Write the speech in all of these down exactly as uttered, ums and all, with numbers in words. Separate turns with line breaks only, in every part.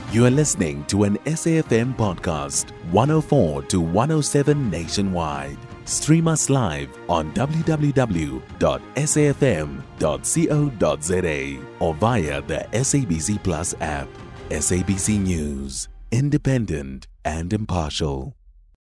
You are listening to an S A F M podcast, one oh four to one oh seven nationwide. Stream us live on w w w dot s a f m dot co dot z a or via the S A B C Plus app. S A B C News, independent and impartial.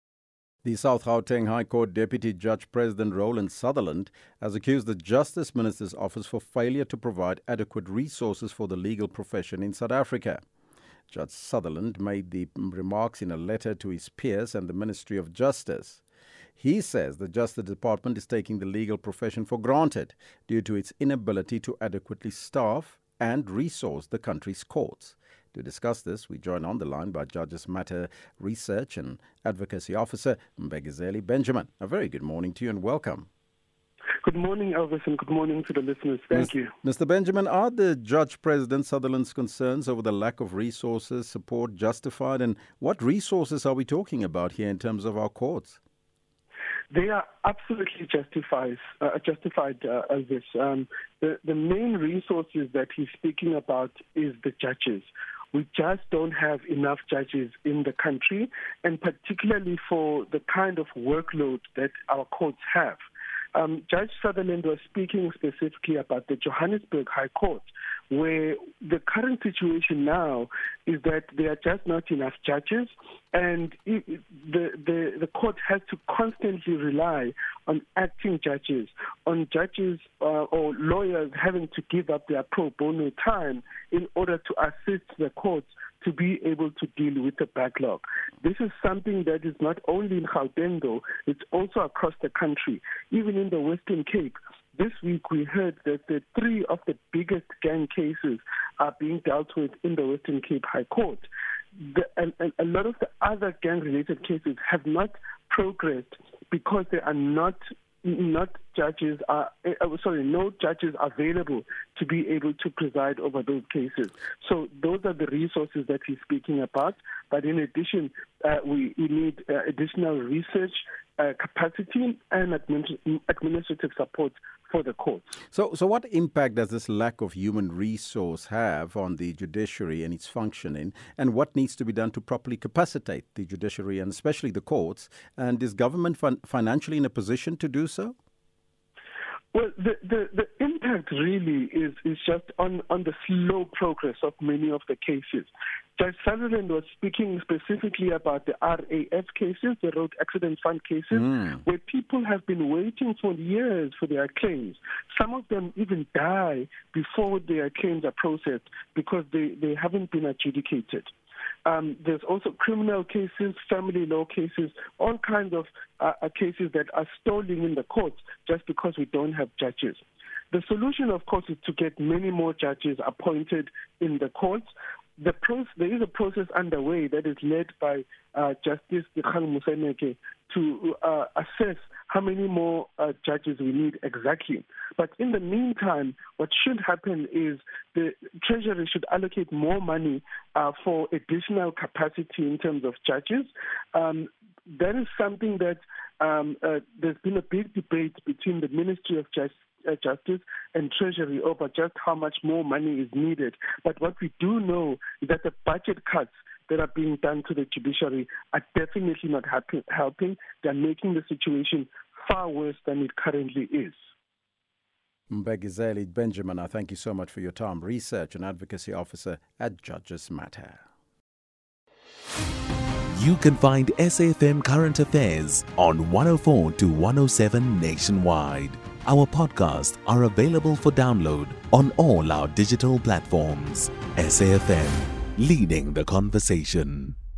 The South Gauteng High Court Deputy Judge President Roland Sutherland has accused the Justice Minister's office for failure to provide adequate resources for the legal profession in South Africa. Judge Sutherland made the remarks in a letter to his peers and the Ministry of Justice. He says the Justice Department is taking the legal profession for granted due to its inability to adequately staff and resource the country's courts. To discuss this, we join on the line by Judges Matter Research and Advocacy Officer Mbegizeli Benjamin. A very good morning to you and welcome.
Good morning, Elvis, and good morning to the listeners. Thank you.
Mister Benjamin, are the Judge President Sutherland's concerns over the lack of resources, support justified? And what resources are we talking about here in terms of our courts?
They are absolutely justified, uh, justified uh, Elvis. Um, the, the main resources that he's speaking about is the judges. We just don't have enough judges in the country, and particularly for the kind of workload that our courts have. Um, Judge Sutherland was speaking specifically about the Johannesburg High Court, where the current situation now is that there are just not enough judges, and it, the, the, the court has to constantly rely on acting judges, on judges uh, or lawyers having to give up their pro bono time in order to assist the courts to be able to deal with the backlog. This is something that is not only in Gauteng, though, it's also across the country. Even in the Western Cape, this week we heard that the three of the biggest gang cases are being dealt with in the Western Cape High Court. The, a, a lot of the other gang-related cases have not progressed because there are not not judges are uh, sorry no judges available to be able to preside over those cases. So those are the resources that he's speaking about. But in addition, uh, we, we need uh, additional research uh, capacity and administ- administrative support for the courts.
So, so what impact does this lack of human resource have on the judiciary and its functioning, and what needs to be done to properly capacitate the judiciary and especially the courts? And is government fin- financially in a position to do so?
Well, the, the, the impact really is, is just on, on the slow progress of many of the cases. Judge Sutherland was speaking specifically about the R A F cases, the Road Accident Fund cases, mm. where people have been waiting for years for their claims. Some of them even die before their claims are processed because they, they haven't been adjudicated. Um, there's also criminal cases, family law cases, all kinds of uh, cases that are stalling in the courts just because we don't have judges. The solution, of course, is to get many more judges appointed in the courts. The process, there is a process underway that is led by uh, Justice Dikgang Moseneke to uh, assess how many more uh, judges we need exactly. But in the meantime, what should happen is the Treasury should allocate more money uh, for additional capacity in terms of judges. Um, that is something that um, uh, there's been a big debate between the Ministry of Justice Uh, Justice and Treasury over just how much more money is needed. But what we do know is that the budget cuts that are being done to the judiciary are definitely not happy, helping. They're making the situation far worse than it currently is.
Mbegizeli Benjamin, I thank you so much for your time. Research and Advocacy Officer at Judges Matter.
You can find S A F M Current Affairs on one oh four to one oh seven nationwide. Our podcasts are available for download on all our digital platforms. S A F M, leading the conversation.